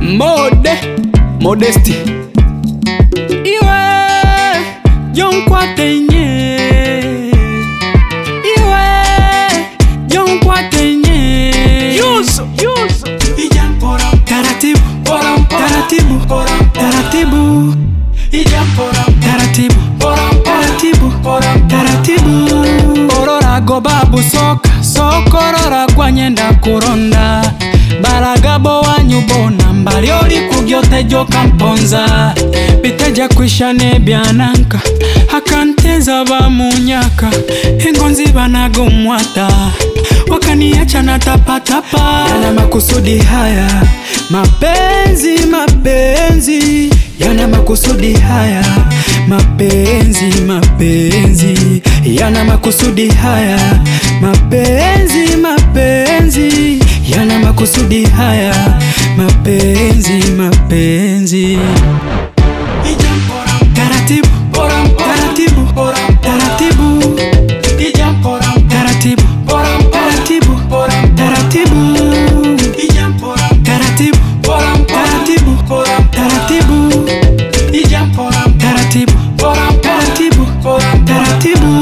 Modesty iwe jonkwatenye iwe jonkwatenye yuso taratibu taratibu taratibu taratibu taratibu orora gobabu sokorora kwanyenda kuronda baragabo wanyubona mbali oli kugyote joka mponza biteja kwishane byananka hakanteza bamunyaka engonzi banago mwata wakaniacha na tapatapa yana makusudi haya mapenzi yana makusudi haya mapenzi yana makusudi haya mapenzi yana makusudi haya mapenzi taratibu taratibu taratibu taratibu taratibu taratibu taratibu taratibu taratibu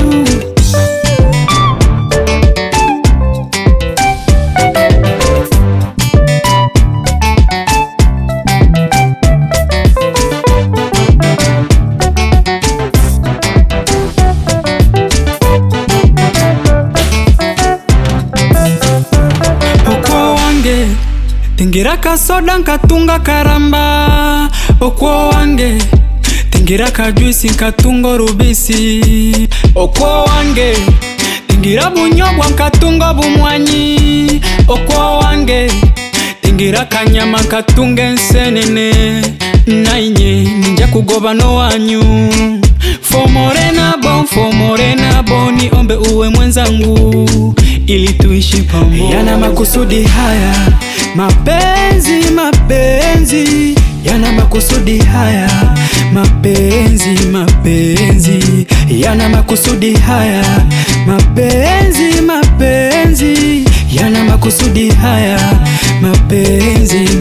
Tingira kasoda nkatunga karamba okwo wange tingira kajuisi nkatunga rubisi okwo wange tingira bunyobwa nkatunga bumwanyi okwo wange tingira kanyama nkatunga ensenene nainye ninja kugoba no wanyu fomorena bon ni ombe uwe mwenzangu ili tuishi pamoja yana makusudi haya mapenzi yana makusudi haya mapenzi yana makusudi haya mapenzi yana makusudi haya mapenzi